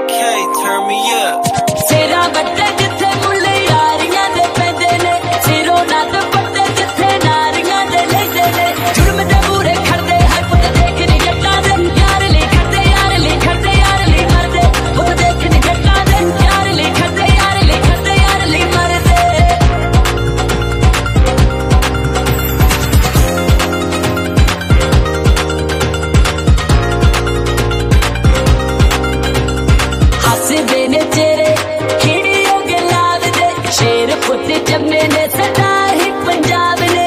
turn me up. तेरा बट्टे जिथे मुल्ले यारियां दे पैंदे ने, सिरों ना दुपट्टे जिथे नारियां दे लैंदे ने। जुर्म दे मूरे खड़दे हर पुत देखनी जट्टां दे, यार ली खड़दे यार ली खड़दे यार ली मरदे। पुत देखनी जट्टां दे, यार ली खड़दे यार ली खड़दे यार ली मरदे। हसदे ने चेहरे खिड़ियों के लाल दे, शेर पुत जम्मे ने सदा ही पंजाब ने।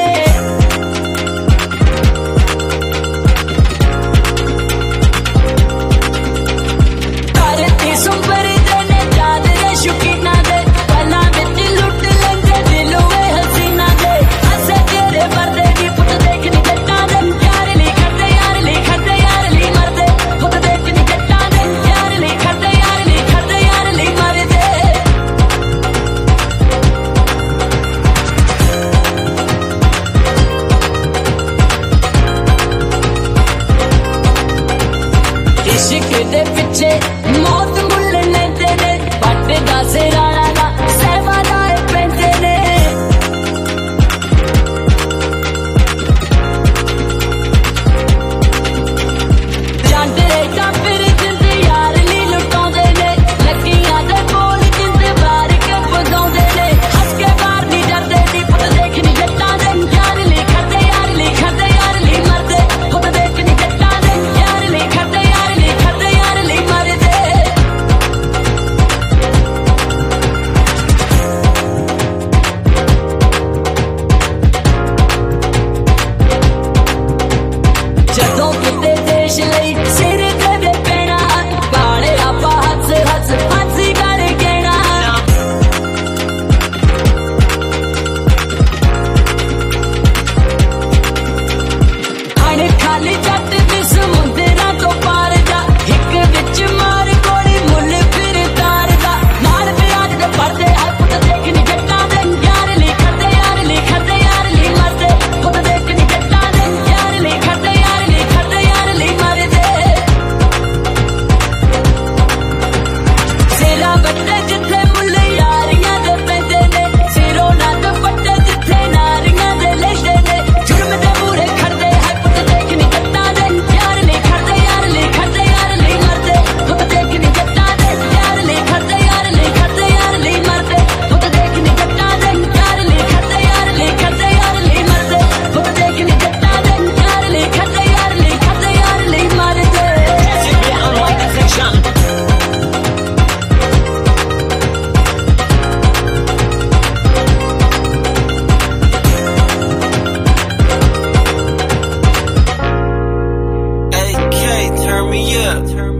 धरती सुंबर दे ने चादरे शौकीना दे, पलां विच लुट लैंदे दिल वे हसीना दे। हसे तेरे मरदे दी पुत देखनी जट्टां दे, यार ली खड़दे यार ली खड़दे यार ली मरदे। पुत देखनी जट्टां दे, यार ली खड़दे यार ली खड़दे यार ली मरदे। इश्क दे पिछे मौत मुल्ल लैंदे ने, पट दा सिराना दा सहवा लाए पैंदे ने। जांडरे काफिर जिंद यार ली लुटाउंदे ने, लगियां दे बोल जिंद बार के बगाउंदे ने। हस के बार नी डरदे नी पुत देखनी जट्टां दे, यार ली खड़दे यार ली खड़दे यार ली मरदे। पुत देखनी जट्टां दे, यार ली खड़दे यार ली खड़दे यार ली मरदे। जदों किते देश लई सिर ते पैना, बाले आपा हस हस फांसी कर गेना। हण खाली जट दी समुंदरां तो पार जा, हिक विच मार गोली मुल्ल फिर तार दा। नाल प्याज दे पड़दे हर पुत देखनी जट्टां दे, यार ली खड़दे यार ली खड़दे यार ली मरदे। पुत देखनी जट्टां दे, यार ली खड़दे यार ली खड़दे यार ली मरदे। सिरा बट्टे जिथे मुल्ल यारियां दे पैंदे ने, सिरों ना दुपट्टे जिथे नारियां दे लैंदे ने। जुर्म दे मूरे खड़दे हर पुत देखनी जट्टां दे, यार ली खड़दे यार ली खड़दे यार ली मरदे। पुत देखनी जट्टां दे, यार ली खड़दे यार ली खड़दे यार ली मरदे। पुत देखनी जट्टां दे, यार ली खड़दे यार ली खड़दे यार ली मरदे। पुत देखनी जट्टां दे, यार ली खड़दे यार ली खड़दे यार ली मरदे। AK, turn me up.